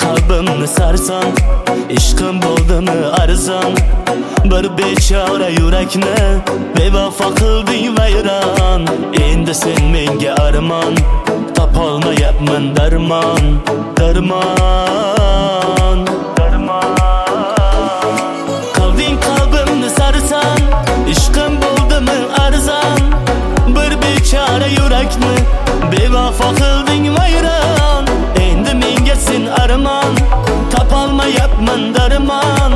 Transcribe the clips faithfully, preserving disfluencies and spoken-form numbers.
qalbimni sarson, ishqim bo'ldimi arzon. Bir bechora yurakni bevafo qilding vayron. Endi sen menga armon, topolmayapman darmon, darmon, darmon. Qilding qalbimni sarson, ishqim bo'ldimi arzon. Bir bechora yurakni bevafo qilding vayron. Endi menga sen armon, topolmayapman darmon,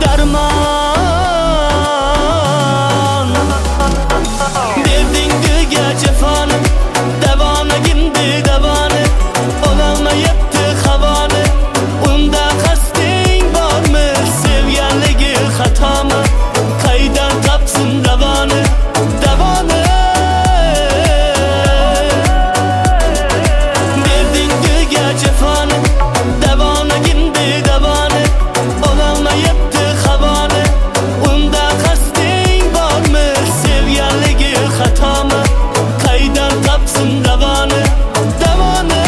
darmon. Derding diga jafoni, davona gimdi davoni, ololmayapti havoni. Unda qasding bormi, sevganligi xatomi? Qaydan topsin davoni, davoni? Derding diga jafoni, davona gimdi davoni, ololmayapti havoni. Unda qasding bormi, sevganligi xatomi? Qaydan topsin davoni, davoni?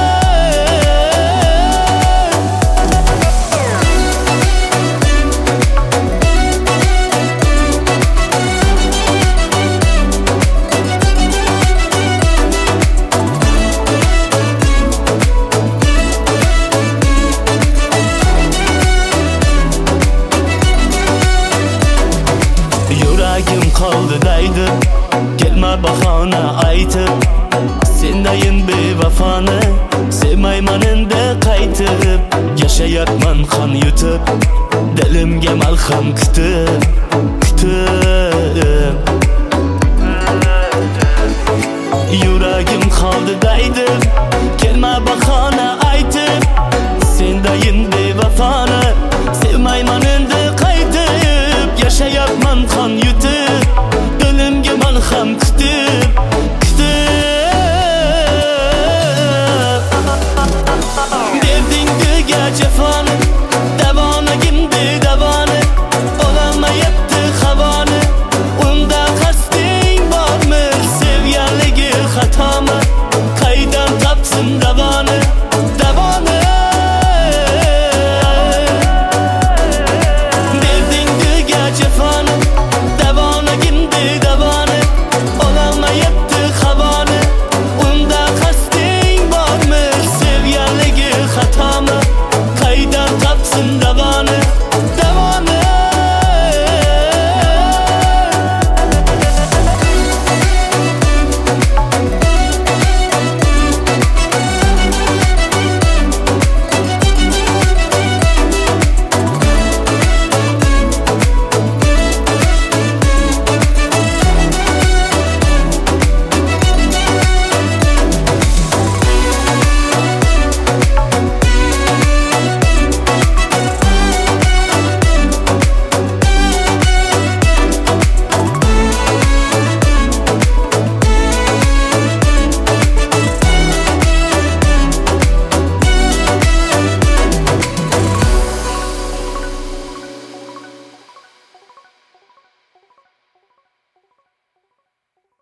Yuragim qoldi daydi, kelma bahona aytib. Sendayin bevafoni sevmayman endi qaytib. Yashayapman qon yutib, dilimga malham kutib, kutib. Yuragim qoldi daydi,